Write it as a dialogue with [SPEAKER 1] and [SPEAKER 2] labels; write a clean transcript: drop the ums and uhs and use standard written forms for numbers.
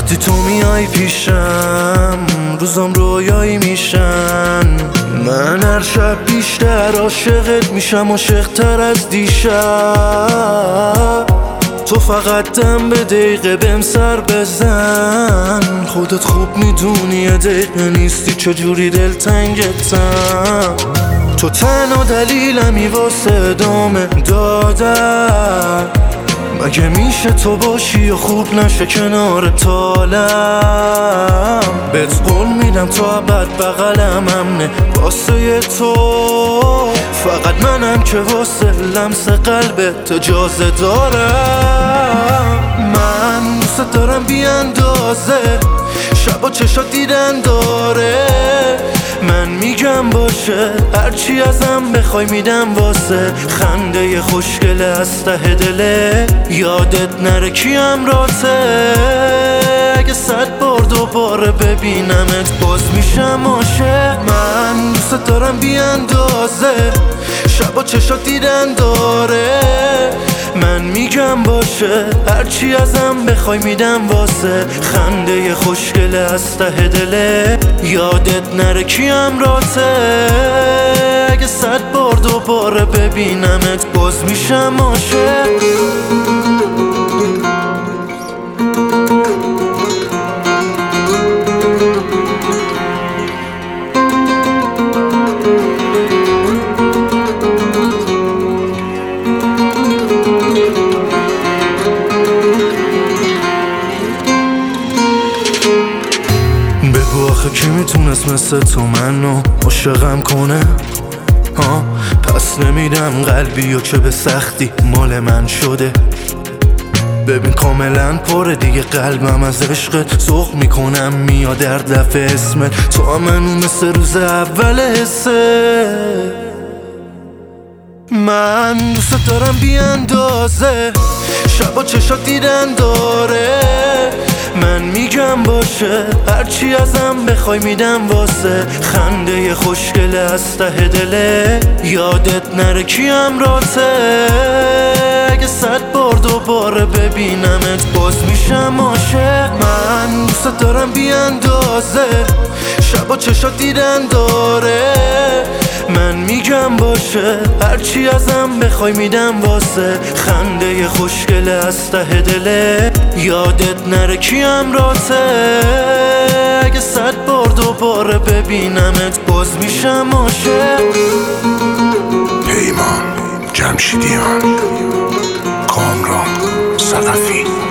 [SPEAKER 1] وقتی تو میای پیشم روزام رویایی میشن. من هر شب بیشتر عاشقت میشم، عاشق‌تر از دیشب. تو فقط دم به دقیقه بهم سر بزن، خودت خوب میدونی یه دقیقه نیستی چجوری دلتنگتم. تو تنها دلیلمی واسه ادامه دادن. مگه میشه تو باشی و خوب نشه کنار تالم؟ بهت قول میدم تا ابد بغلم امنه واسه تو. فقط منم که واسه لمس قلبت اجازه دارم. من دوست دارم بی اندازه، شب و چشات دیدن داره. من میگم باشه هرچی ازم بخوای میدم واسه خنده خوشگله از ته دله. یادت نره کیم راته، اگه 100 بار دوباره ببینمت باز میشم عاشق. من دوست دارم بی اندازه، شب و چشات دیدن داره. من میگم باشه هرچی ازم بخوای میدم واسه خنده خوشگله از ته دله. یادت نره کیم راته، اگه 100 بار دوباره ببینمت باز میشم عاشق. آخه کی میتونست مثل تو منو عاشقم کنه؟ پس نمیدم قلبی و که به سختی مال من شده. ببین کاملا پره دیگه قلبم از عشقت، ذوق میکنم میاد در دفعه اسمت. تو هم منو مثل روز اول حسه. من دوست دارم بی اندازه، شب و چشات دیدن داره. من میگم باشه هرچی ازم بخوای میدم واسه خنده خوشگله از ته دله. یادت نره کیم راته، اگه 100 بار دوباره ببینمت باز میشم عاشق. من دوست دارم بی اندازه، شب و چشات دیدن داره. من میگم باشه هرچی ازم بخوای میدم واسه خنده خوشگله از ته دله. یادت نره کیم راته، اگه 100 بار دوباره ببینمت باز میشم عاشق.
[SPEAKER 2] پیمان جمشیدیان، کامران ثقفی.